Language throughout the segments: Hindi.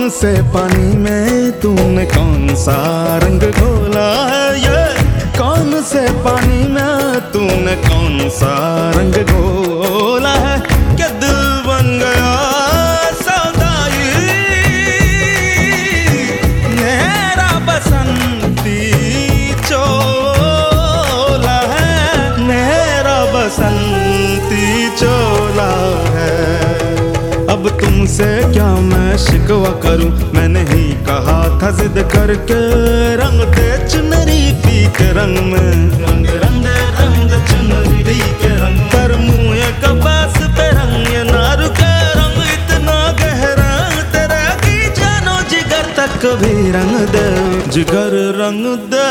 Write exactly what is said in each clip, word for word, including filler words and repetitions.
से पानी में तूने कौन सा रंग घोला है? ये कौन से पानी में तूने कौन सा रंग घोला है कि दिल बन गया सौदाई मेरा बसंती चोला है, मेरा बसंती चोला है। अब तुमसे क्या मैं शिकवा करूं, मैंने ही कहा था जिद करके रंग दे चुनरी पी के रंग में, रंग रंग रंग चुनरी पी के रंग पर मुँह ये कपास पे रंग ये ना रुके रंग इतना गहरा तेरा की जानो जिगर तक भी रंग दे, जिगर रंग दे।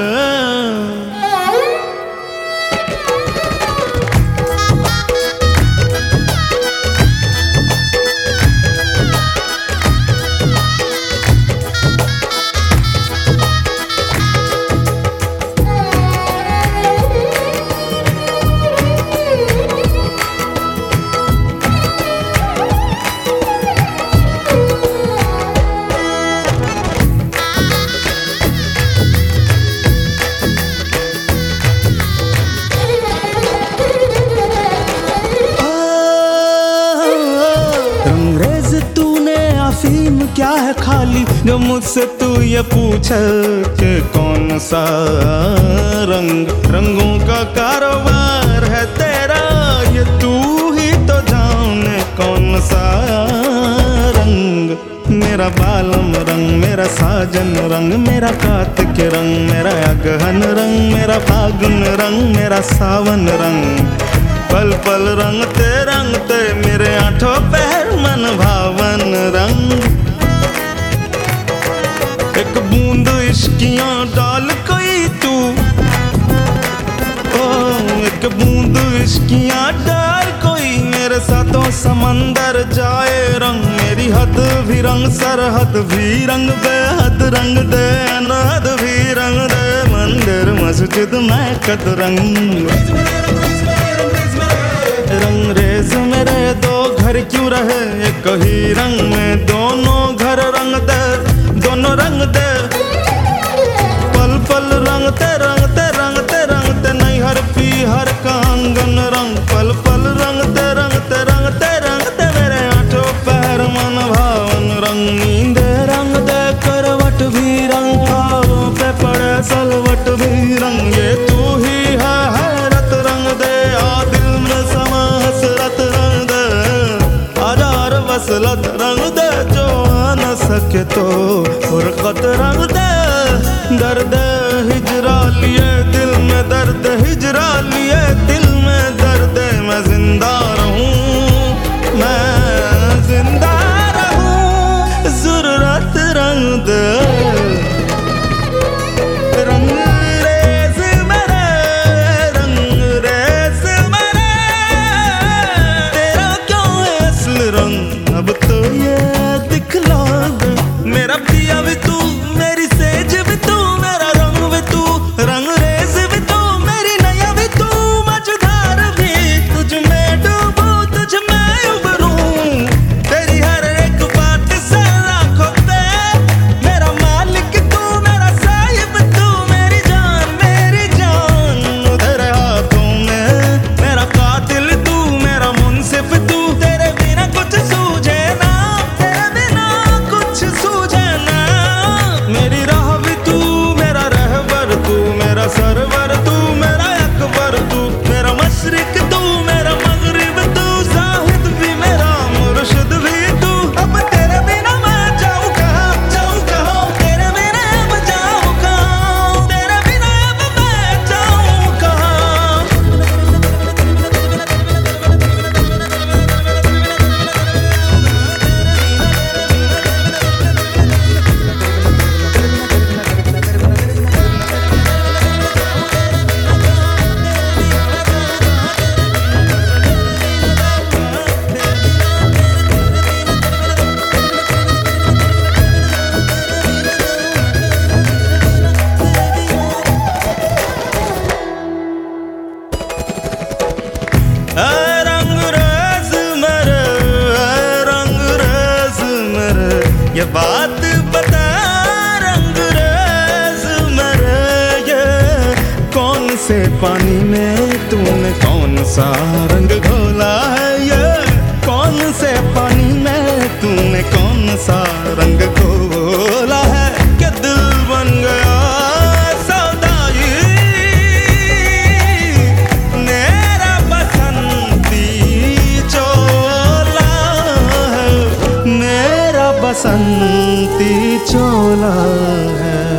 अफीम क्या है खाली जो मुझसे तू ये पूछे कि कौन सा रंग, रंगों का कारोबार है तेरा ये तू ही तो जाने कौन सा रंग। मेरा बालम रंग, मेरा साजन रंग, मेरा कार्तिक रंग, मेरा अगहन रंग, मेरा फागुन रंग, मेरा सावन रंग, पल पल रंगते रंगते मेरे आठों पैर मन भावन रंग। एक बूंद इश्कियां डाल कोई तू, ओ एक बूंद इश्कियां डाल कोई मेरे साथों समंदर जाए रंग। मेरी हद भी रंग, सरहद भी रंग, बेहद रंग दे, अनहद भी रंग दे, मंदिर मस्जिद में कद रंग। रंग रेज मेरे दो घर क्यों रहे एक ही रंग में, दोनों घर रंग दे, दोनों रंग दे, पल पल रंगते रंगते रंगते रंगते नहीं हर पी हर का आंगन रंग, पल पल रंगते रंगते रंगते रंगते मेरे आठों पैर मन भावन रंग। नींदे रंग दे, करवट भी रंग, ख्वाबों पे पड़े सलवट भी रंग, ये तू ही है हैरत रंग दे, आ दिल में समा हसरत रंग दे, हजार वसलत रंग दे, जो आ न सके तो फुरकत रंग दे। दर्द हिजरा लिए दिल में दर्द हिजरा लिए दिल में दर्द, मैं जिंदा रहूं, मैं जिंदा रहूं, ज़रूरत रंग दे। रंग रेज़ मेरे, रंग रेज़ मेरे, तेरा क्यों है असल रंग, अब तो ये दिखला दे। मेरा पिया भी तू, मेरी सेज भी तू, मेरा रंग भी तू, रंग रेज़ भी तू, मेरी नैया भी तू, मझधार भी तुझ में डूबूं, तुझ में उबरूं, तेरी हर एक बात से लाखों पे मेरा मालिक तू, मेरा साहिब तू, मेरी जान मेरी जान तेरे हाथों में, मेरा कातिल तू, मेरा मुंसिफ तू, तेरे बिना कुछ सूझे ना, तेरे बिना कुछ सूझे ना। बात बता रंग रेज मेरे, ये कौन से पानी में तूने कौन सा रंग घोला है, ये कौन से पानी में तूने कौन सा रंग घोला है कि दिल बन गया सौदाई मेरा बसंती चोला है, मेरा बसंती चोला है।